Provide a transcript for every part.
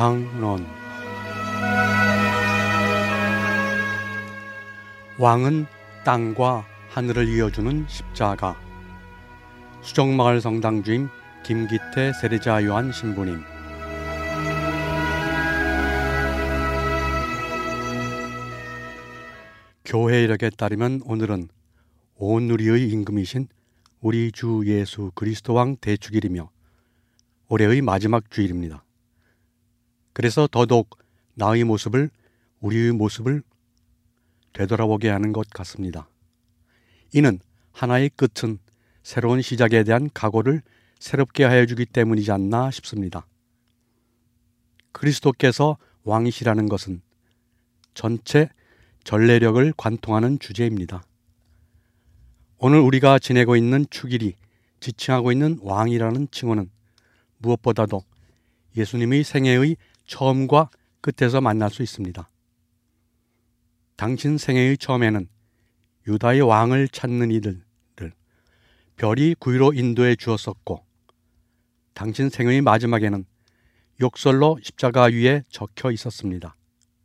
강론. 왕은 땅과 하늘을 이어주는 십자가. 수정마을 성당 주임 김기태 세례자 요한 신부님. 교회 이력에 따르면 오늘은 온 누리의 임금이신 우리 주 예수 그리스도 왕 대축일이며 올해의 마지막 주일입니다. 그래서 더더욱 나의 모습을, 우리의 모습을 되돌아보게 하는 것 같습니다. 이는 하나의 끝은 새로운 시작에 대한 각오를 새롭게 하여 주기 때문이지 않나 싶습니다. 그리스도께서 왕이시라는 것은 전체 전례력을 관통하는 주제입니다. 오늘 우리가 지내고 있는 축일이 지칭하고 있는 왕이라는 칭호는 무엇보다도 예수님의 생애의 처음과 끝에서 만날 수 있습니다. 당신 생애의 처음에는 유다의 왕을 찾는 이들을 별이 구유로 인도해 주었었고, 당신 생애의 마지막에는 욕설로 십자가 위에 적혀 있었습니다.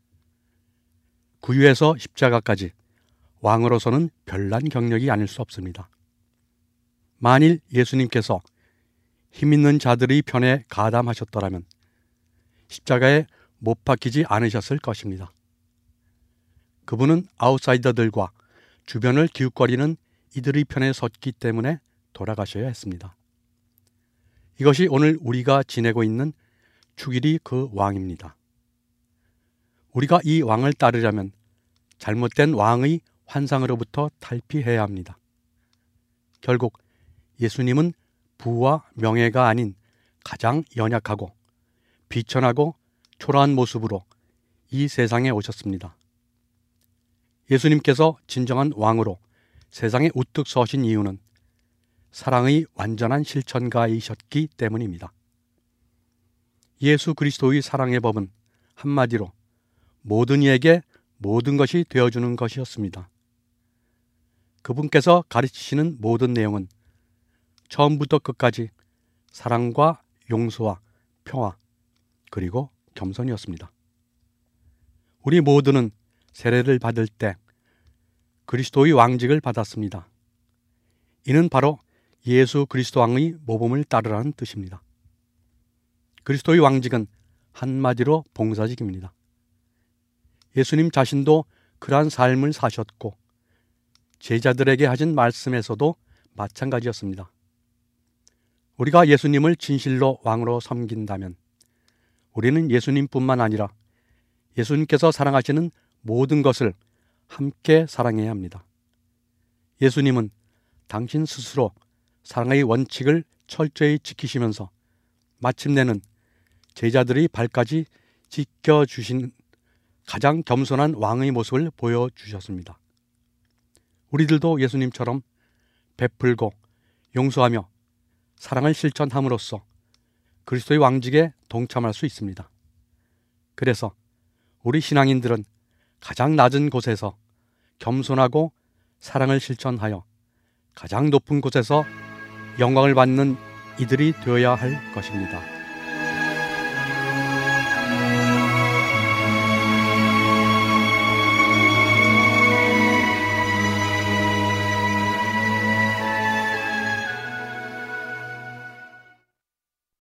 구유에서 십자가까지 왕으로서는 별난 경력이 아닐 수 없습니다. 만일 예수님께서 힘있는 자들의 편에 가담하셨더라면 십자가에 못 박히지 않으셨을 것입니다. 그분은 아웃사이더들과 주변을 기웃거리는 이들의 편에 섰기 때문에 돌아가셔야 했습니다. 이것이 오늘 우리가 지내고 있는 축일이 그 왕입니다. 우리가 이 왕을 따르려면 잘못된 왕의 환상으로부터 탈피해야 합니다. 결국 예수님은 부와 명예가 아닌 가장 연약하고 비천하고 초라한 모습으로 이 세상에 오셨습니다. 예수님께서 진정한 왕으로 세상에 우뚝 서신 이유는 사랑의 완전한 실천가이셨기 때문입니다. 예수 그리스도의 사랑의 법은 한마디로 모든 이에게 모든 것이 되어주는 것이었습니다. 그분께서 가르치시는 모든 내용은 처음부터 끝까지 사랑과 용서와 평화 그리고 겸손이었습니다. 우리 모두는 세례를 받을 때 그리스도의 왕직을 받았습니다. 이는 바로 예수 그리스도 왕의 모범을 따르라는 뜻입니다. 그리스도의 왕직은 한마디로 봉사직입니다. 예수님 자신도 그러한 삶을 사셨고 제자들에게 하신 말씀에서도 마찬가지였습니다. 우리가 예수님을 진실로 왕으로 섬긴다면 우리는 예수님뿐만 아니라 예수님께서 사랑하시는 모든 것을 함께 사랑해야 합니다. 예수님은 당신 스스로 사랑의 원칙을 철저히 지키시면서 마침내는 제자들의 발까지 지켜주신 가장 겸손한 왕의 모습을 보여주셨습니다. 우리들도 예수님처럼 베풀고 용서하며 사랑을 실천함으로써 그리스도의 왕직에 동참할 수 있습니다. 그래서 우리 신앙인들은 가장 낮은 곳에서 겸손하고 사랑을 실천하여 가장 높은 곳에서 영광을 받는 이들이 되어야 할 것입니다.